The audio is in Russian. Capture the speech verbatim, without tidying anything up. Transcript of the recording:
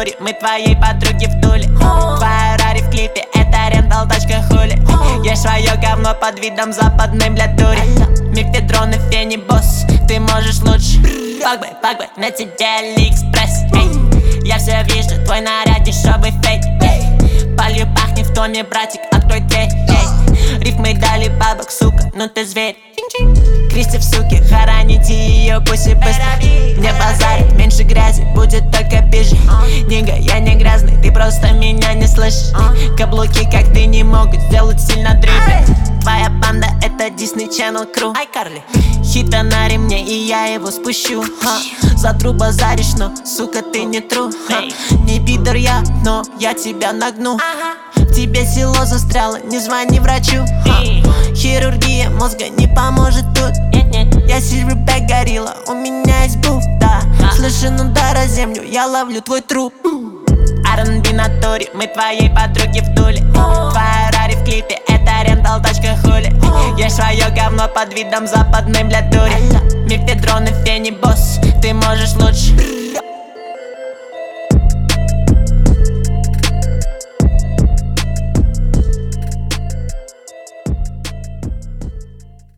натуре, мы твоей подруги в Туле. Твоя Рари в клипе, это рентал, тачка хули. Ешь свое говно под видом западной, блядь, дури. Мефедрон и фени, босс, ты можешь лучше. Пакбой, пакбой, на тебе Алиэкспресс. Я все вижу, твой наряд дешевый фейк. Палью пахнет в томе, братик, открой дверь. Рифмы дали бабок, сука, ну ты зверь. Кристи в суке, хороните ее, пусть и быстро. Не базарит, меньше грязи, будет только пизже. Нига, я не грязный, ты просто меня не слышишь. Каблуки, как ты, не могут сделать сильно дриппинг. Твоя банда, это Disney Channel Crew. Ай, Карли, хита на ремне, и я его спущу. Ха. Затру базаришь, но, сука, ты не тру. Ха. Не пидор я, но я тебя нагну. В тебе село застряло, не звони врачу. Ха. Хирургия мозга не поможет тут. Я Silverback горилла, у меня есть буф, да. Слышен удар о землю, я ловлю твой труп. ар энд би натуре, мы твоей подруги в Туле. Твоя Рари в клипе, это рентал, тачка хули. Ешь свое говно под видом западной, блядь, дури. Мефедрон и фени, босс, ты можешь лучше.